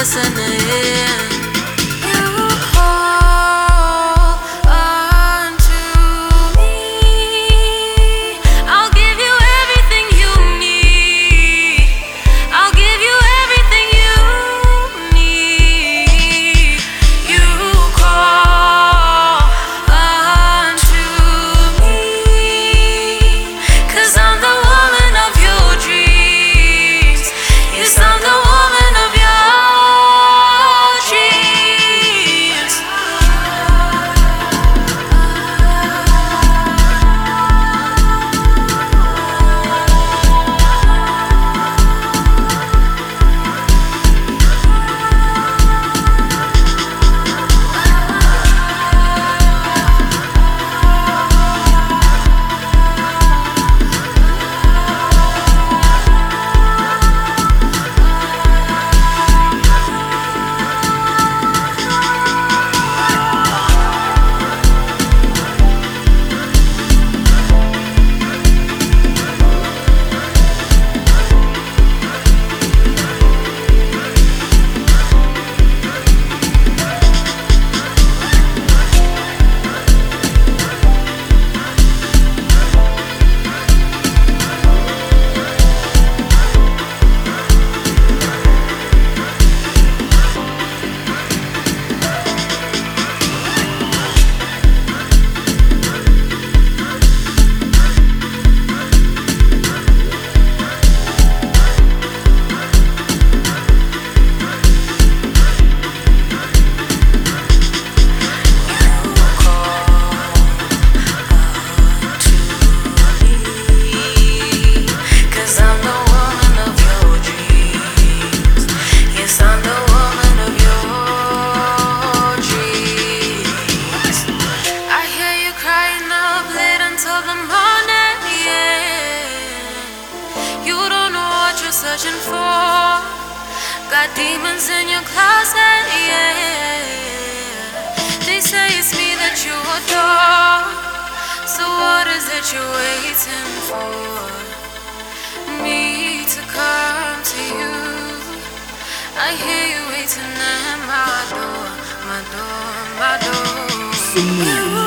us in the end. You hold on to me. I'll give you everything you need. I'll give you everything you need. You call on to me, 'cause I'm the woman of your dreams. Yes, I'm the woman of your dreams. Searching for, got demons in your closet, yeah. They say it's me that you adore, so what is it you're waiting for? Me to come to you. I hear you waiting at my door, my door, my door.